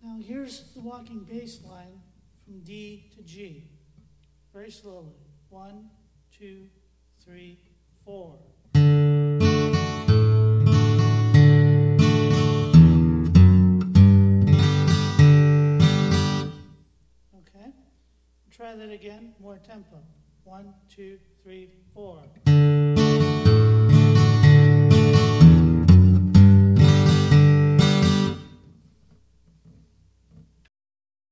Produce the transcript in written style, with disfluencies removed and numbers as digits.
Now here's the walking bass line from D to G. Very slowly. 1, 2, 3, 4. Okay. Try that again. More tempo. 1, 2, 3, 4.